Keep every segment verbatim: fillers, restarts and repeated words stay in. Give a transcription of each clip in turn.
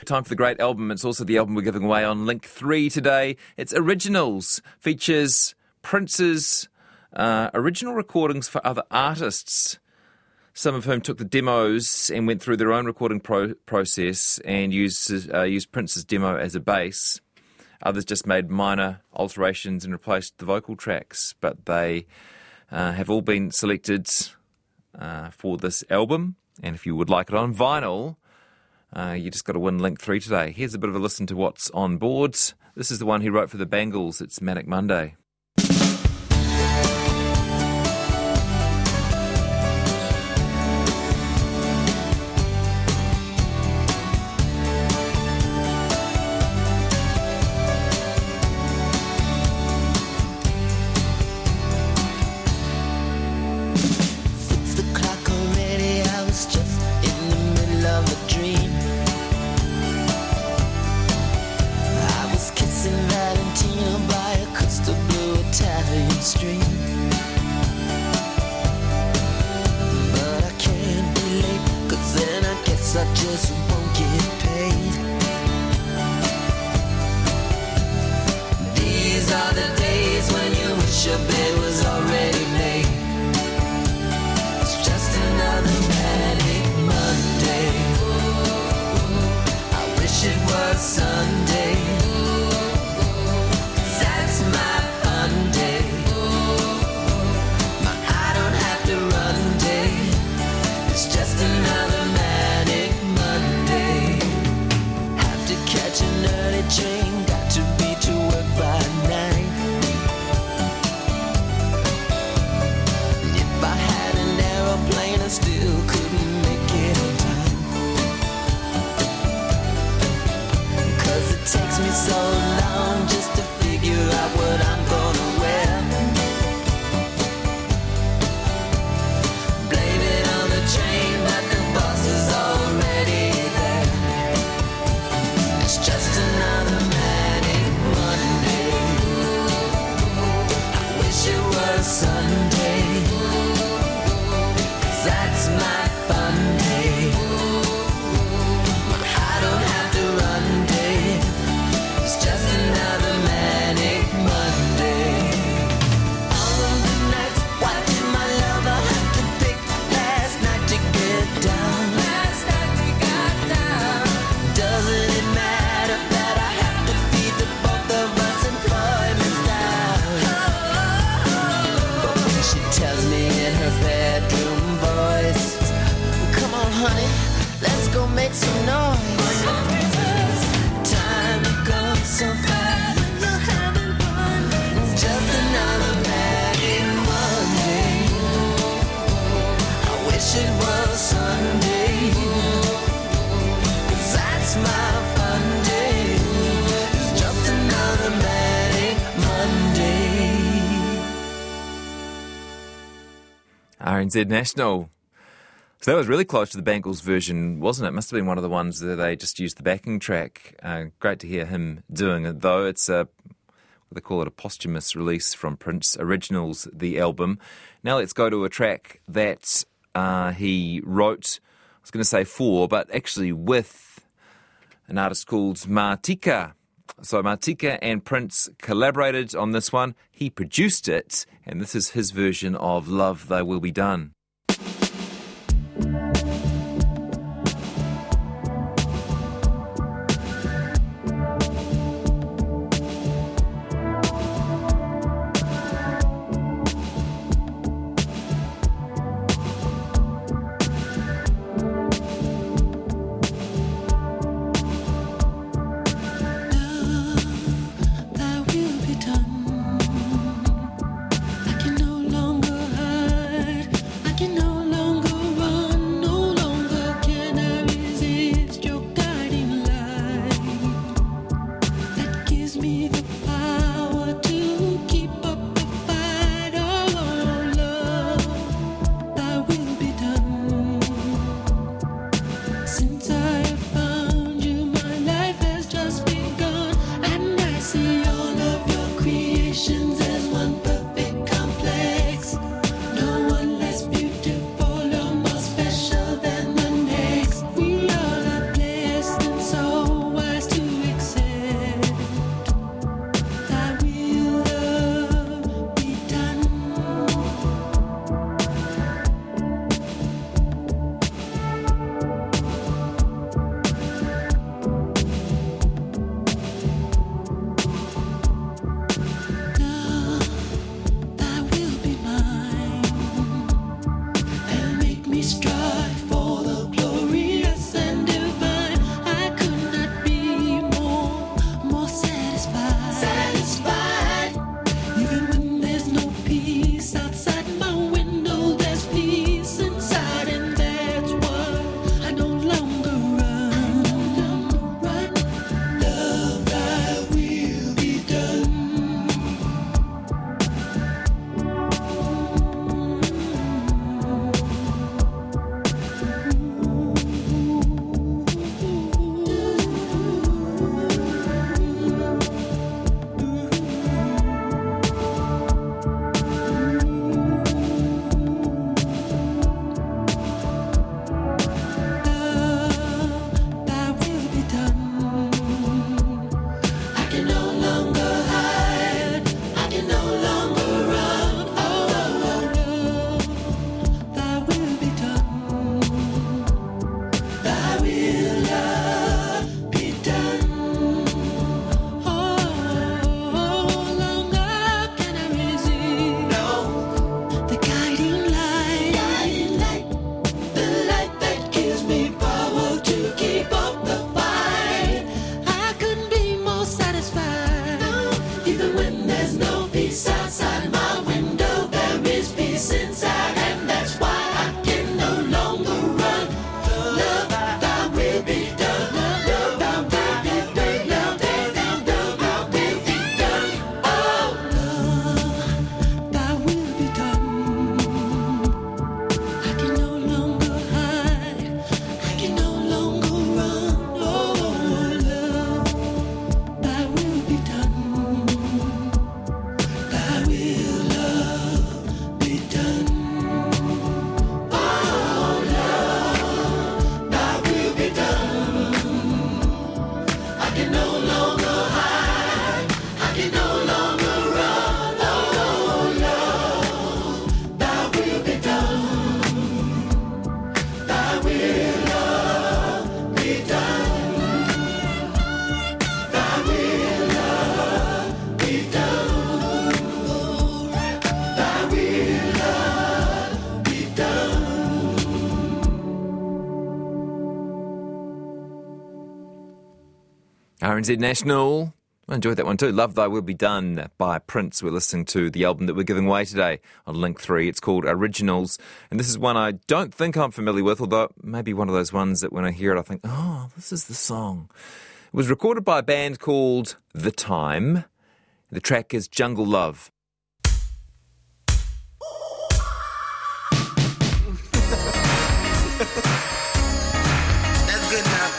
Time for the great album. It's also the album we're giving away on Link three today. It's Originals. Features Prince's uh, original recordings for other artists, some of whom took the demos and went through their own recording pro- process and used, uh, used Prince's demo as a bass. Others just made minor alterations and replaced the vocal tracks, but they uh, have all been selected uh, for this album. And if you would like it on vinyl, uh, you just got to win Link three today. Here's a bit of a listen to what's on board. This is the one he wrote for the Bangles. It's Manic Monday. R N Z National. So that was really close to the Bangles version, wasn't it? Must have been one of the ones that they just used the backing track. Uh, great to hear him doing it, though. It's a, what they call it, a posthumous release from Prince, Originals, the album. Now let's go to a track that uh, he wrote, I was going to say for, but actually with an artist called Martika. So Martika and Prince collaborated on this one. He produced it, and this is his version of Love Thy Will Be Done. I can no longer hide. I R N Z National. I enjoyed that one too. Love Thy Will Be Done by Prince. We're listening to the album that we're giving away today on Link three. It's called Originals. And this is one I don't think I'm familiar with, although it may be one of those ones that when I hear it, I think, oh, this is the song. It was recorded by a band called The Time. The track is Jungle Love. That's good enough.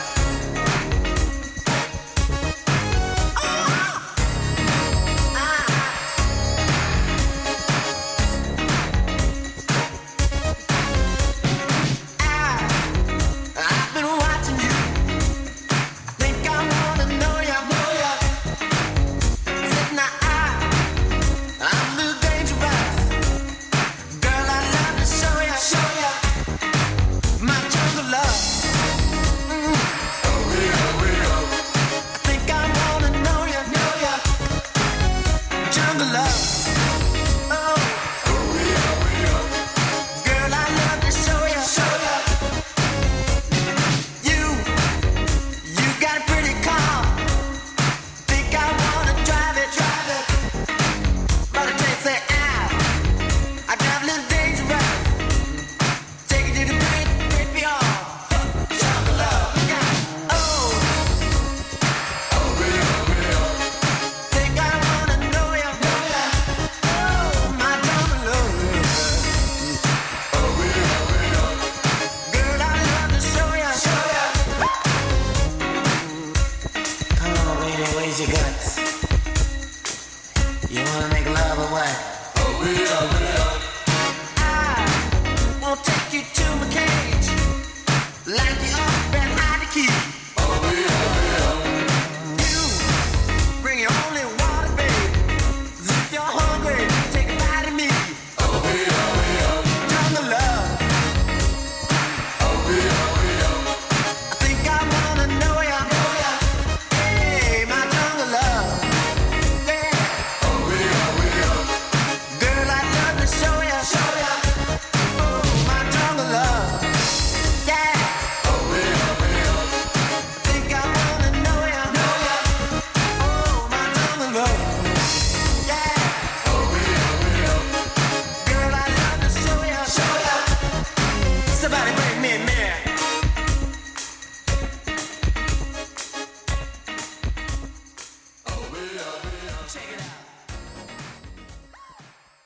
You wanna make love or what? Oh, we are